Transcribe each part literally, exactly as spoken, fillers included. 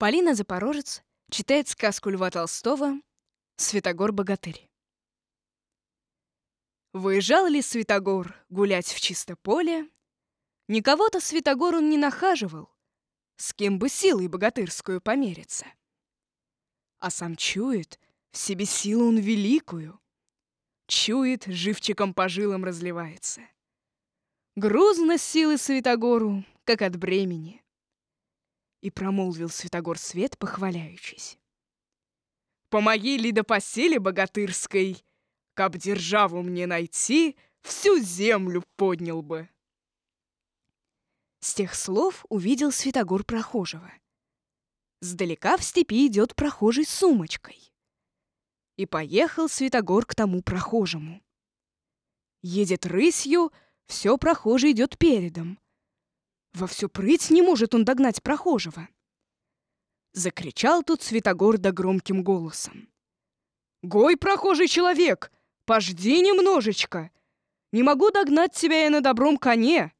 Полина Запорожец читает сказку Льва Толстого «Святогор-богатырь». Выезжал ли Святогор гулять в чисто поле, никого-то Святогор он не нахаживал, с кем бы силой богатырскую помериться. А сам чует, в себе силу он великую, чует, живчиком по жилам разливается. Грузно силы Святогору, как от бремени. И промолвил Святогор свет, похваляючись: «Помоги, Лида, по силе богатырской, каб державу мне найти, всю землю поднял бы». С тех слов увидел Святогор прохожего. Сдалека в степи идет прохожий с сумочкой. И поехал Святогор к тому прохожему. Едет рысью, все прохожий идет передом. Во всю прыть не может он догнать прохожего. Закричал тут Святогор да громким голосом: «Гой, прохожий человек, пожди немножечко! Не могу догнать тебя я на добром коне!»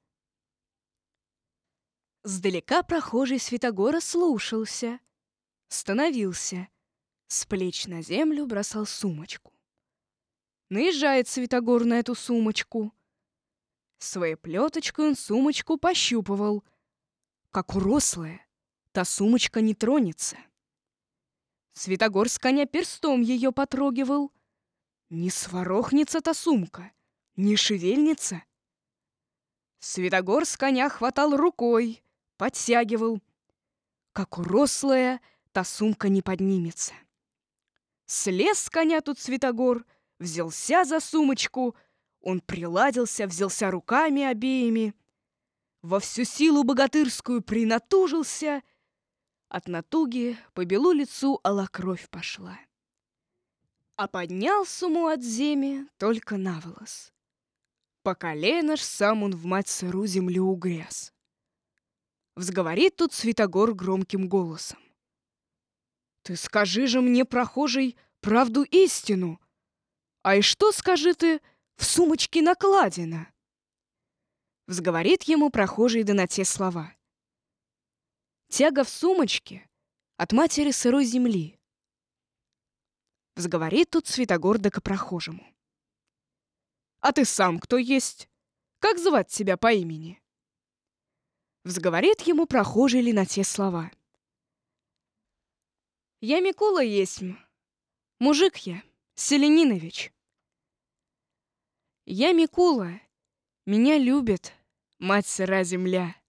Сдалека прохожий Святогора слушался, становился, с плеч на землю бросал сумочку. Наезжает Святогор на эту сумочку. Своей плеточкой он сумочку пощупывал. Как урослая, та сумочка не тронется. Святогор с коня перстом ее потрогивал. Не сворохнется та сумка, не шевельнется. Святогор с коня хватал рукой, подтягивал. Как урослая, та сумка не поднимется. Слез с коня тут Святогор, взялся за сумочку. Он приладился, взялся руками обеими. Во всю силу богатырскую принатужился. От натуги по белу лицу ала кровь пошла. А поднял суму от земи только наволос. По колено ж сам он в мать сыру землю угряз. Взговорит тут Святогор громким голосом: «Ты скажи же мне, прохожий, правду истину. А и что, скажи ты, в сумочке накладено?» Взговорит ему прохожий да на те слова: «Тяга в сумочке от матери сырой земли». Взговорит тут Святогор да ко прохожему: «А ты сам кто есть? Как звать тебя по имени?» Взговорит ему прохожий ли на те слова: «Я Микула есмь, мужик я, Селенинович». «Я Микула, меня любит мать сыра земля.